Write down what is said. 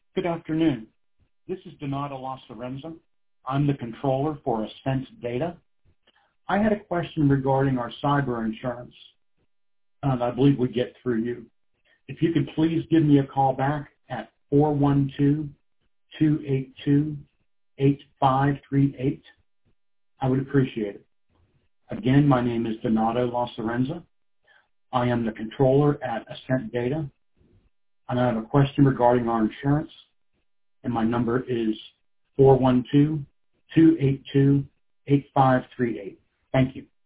Good afternoon. This is Donato LaSorenza. I'm the controller for Ascent Data. I had a question regarding our cyber insurance, and I believe we get through you. If you could please give me a call back at 412-282-8538, I would appreciate it. Again, my name is Donato LaSorenza. I am the controller at Ascent Data, and I have a question regarding our insurance, and my number is 412-282-8538. Thank you.